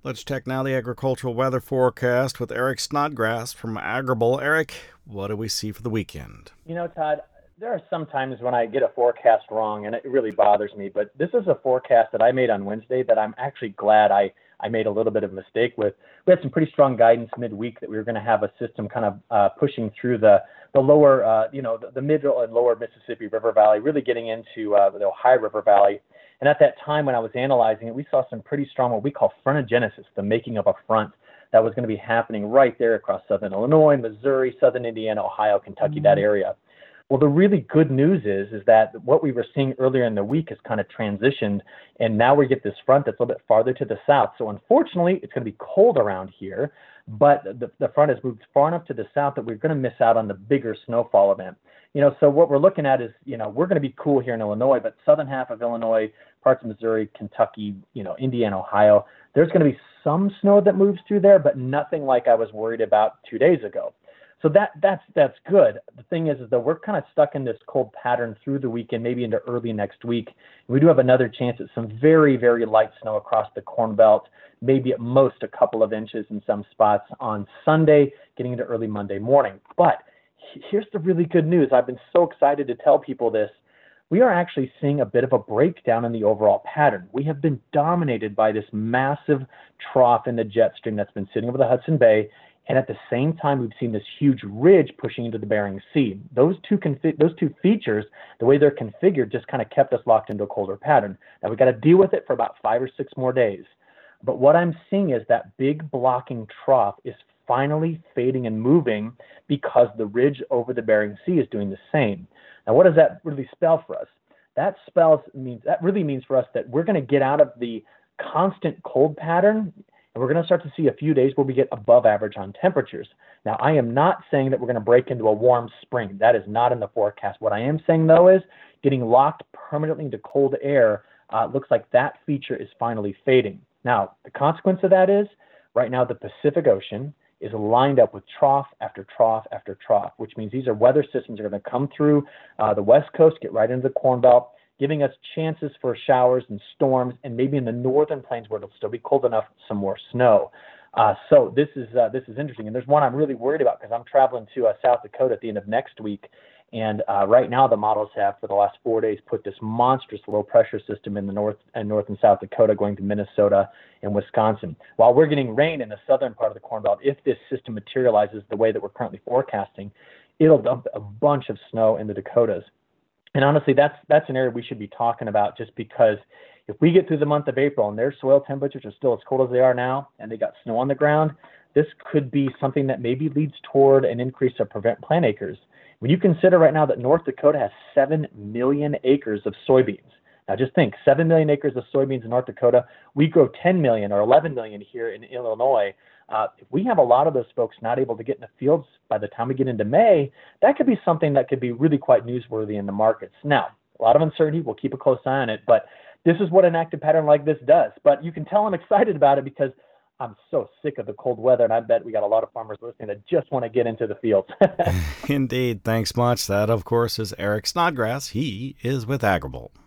Let's check now the agricultural weather forecast with Eric Snodgrass from Agrible. Eric, what do we see for the weekend? Todd, there are some times when I get a forecast wrong and it really bothers me, but this is a forecast that I made on Wednesday that I'm actually glad I made a little bit of a mistake with. We had some pretty strong guidance midweek that we were going to have a system kind of pushing through the lower, the middle and lower Mississippi River Valley, really getting into the Ohio River Valley. And at that time when I was analyzing it, we saw some pretty strong, what we call frontogenesis, the making of a front that was going to be happening right there across southern Illinois, Missouri, southern Indiana, Ohio, Kentucky, that area. Well, the really good news is that what we were seeing earlier in the week has kind of transitioned, and now we get this front that's a little bit farther to the south. So unfortunately, it's going to be cold around here, but the front has moved far enough to the south that we're going to miss out on the bigger snowfall event. So what we're looking at is, we're going to be cool here in Illinois, but southern half of Illinois, parts of Missouri, Kentucky, Indiana, Ohio, there's going to be some snow that moves through there, but nothing like I was worried about 2 days ago. So that's good. The thing is that we're kind of stuck in this cold pattern through the weekend, maybe into early next week. We do have another chance at some very, very light snow across the Corn Belt, maybe at most a couple of inches in some spots on Sunday, getting into early Monday morning. But here's the really good news. I've been so excited to tell people this. We are actually seeing a bit of a breakdown in the overall pattern. We have been dominated by this massive trough in the jet stream that's been sitting over the Hudson Bay. And at the same time, we've seen this huge ridge pushing into the Bering Sea. Those two features, the way they're configured, just kind of kept us locked into a colder pattern. Now, we've got to deal with it for about 5 or 6 more days. But what I'm seeing is that big blocking trough is finally fading and moving because the ridge over the Bering Sea is doing the same. Now, what does that really spell for us? That really means for us that we're going to get out of the constant cold pattern, and we're going to start to see a few days where we get above average on temperatures. Now, I am not saying that we're going to break into a warm spring. That is not in the forecast. What I am saying, though, is getting locked permanently into cold air looks like that feature is finally fading. Now, the consequence of that is right now the Pacific Ocean is lined up with trough after trough after trough, which means these are weather systems that are going to come through the West Coast, get right into the Corn Belt, giving us chances for showers and storms, and maybe in the northern plains where it'll still be cold enough, some more snow. So this is interesting, and there's one I'm really worried about because I'm traveling to South Dakota at the end of next week, and right now the models have for the last 4 days put this monstrous low pressure system in the north and South Dakota going to Minnesota and Wisconsin. While we're getting rain in the southern part of the Corn Belt, if this system materializes the way that we're currently forecasting, it'll dump a bunch of snow in the Dakotas. And honestly, that's an area we should be talking about, just because if we get through the month of April and their soil temperatures are still as cold as they are now and they got snow on the ground, this could be something that maybe leads toward an increase of prevent plant acres. When you consider right now that North Dakota has 7 million acres of soybeans. Now just think, 7 million acres of soybeans in North Dakota. We grow 10 million or 11 million here in Illinois. If we have a lot of those folks not able to get in the fields by the time we get into May, that could be something that could be really quite newsworthy in the markets. Now, a lot of uncertainty. We'll keep a close eye on it, but this is what an active pattern like this does. But you can tell I'm excited about it because I'm so sick of the cold weather, and I bet we got a lot of farmers listening that just want to get into the fields. Indeed. Thanks much. That, of course, is Eric Snodgrass. He is with Agrible.